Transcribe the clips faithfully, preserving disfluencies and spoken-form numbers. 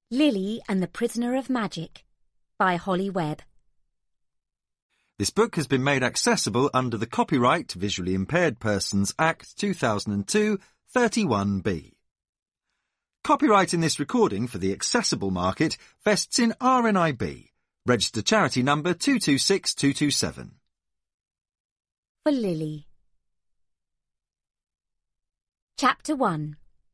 Lily and the Prisoner of Magic by Holly Webb. This book has been made accessible under the Copyright Visually Impaired Persons Act two thousand two, thirty-one B. Copyright in this recording for the accessible market vests in R N I B, registered charity number two two six two two seven. For Lily. Chapter one.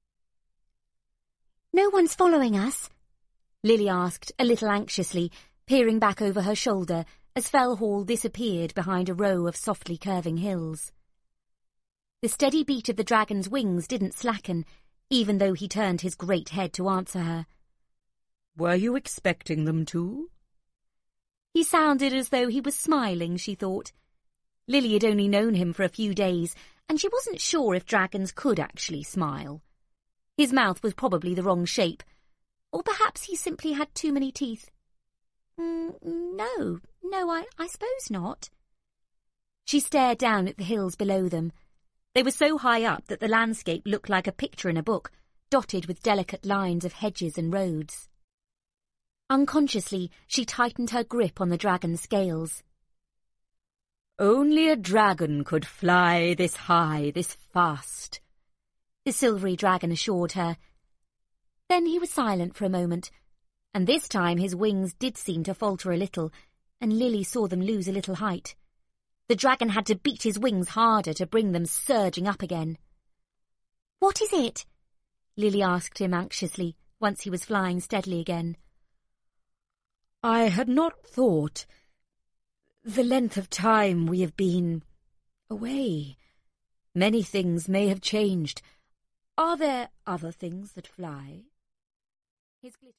No one's following us? Lily asked, a little anxiously, peering back over her shoulder as Fell Hall disappeared behind a row of softly curving hills. The steady beat of the dragon's wings didn't slacken, even though he turned his great head to answer her. Were you expecting them to? He sounded as though he was smiling, she thought. Lily had only known him for a few days, and she wasn't sure if dragons could actually smile. His mouth was probably the wrong shape, or perhaps he simply had too many teeth. Mm, no, no, I, I suppose not. She stared down at the hills below them. They were so high up that the landscape looked like a picture in a book, dotted with delicate lines of hedges and roads. Unconsciously, she tightened her grip on the dragon's scales. Only a dragon could fly this high, this fast, the silvery dragon assured her. Then he was silent for a moment, and this time his wings did seem to falter a little, and Lily saw them lose a little height. The dragon had to beat his wings harder to bring them surging up again. "What is it?" Lily asked him anxiously, once he was flying steadily again. I had not thought. The length of time we have been away. Many things may have changed. Are there other things that fly? His